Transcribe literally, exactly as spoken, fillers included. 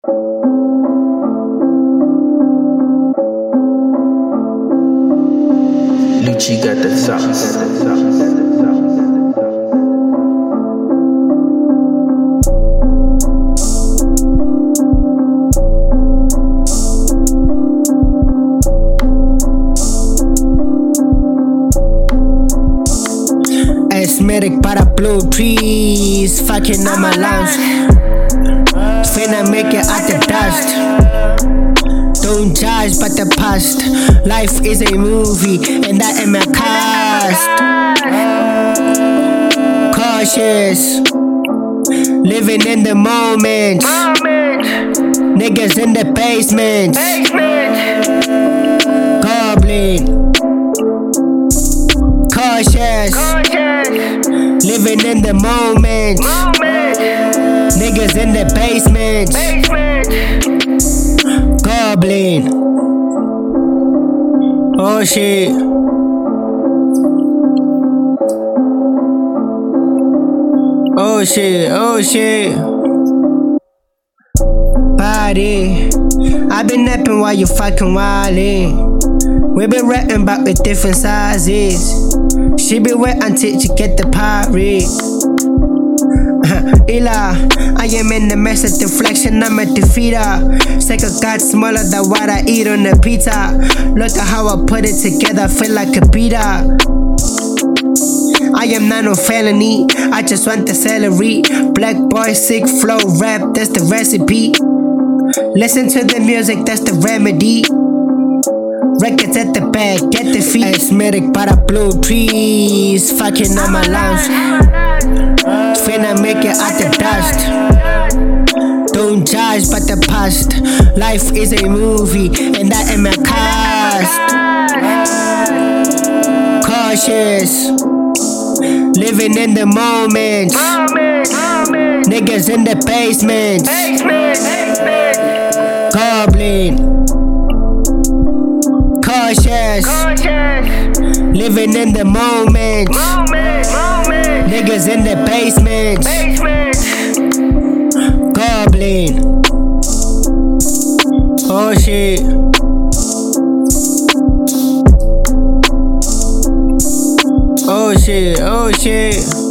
Lucci got the sauce. Asthmatic para blue trees, fucking on my lungs. Finna make it out the dust. Don't judge but the past. Life is a movie and I am a cast. Cautious, living in the moment. Niggas in the basement. Goblin. Cautious, living in the moment. Niggas in the basement. Goblin. Oh shit. Oh shit, oh shit. Body, I been napping while you fucking wildin'. We been rapping about with different sizes. She be wet until she get the pirate. Ila, I am in the mess of deflection, I'm a defeater. Sick of God smaller than what I eat on a pizza. Look at how I put it together, feel like a pita. I am not no felony, I just want the celery. Black boy, sick flow, rap, that's the recipe. Listen to the music, that's the remedy. Records at the back, get the feet. Asthmatic para blue trees, fucking on my lungs. Finna make it out the dust. Don't judge but the past. Life is a movie and I am a cast. Cautious, living in the moment. Niggas in the basement. Goblin. Cautious, living in the moment. Niggas in the basement. Goblin. Oh shit. Oh shit, oh shit.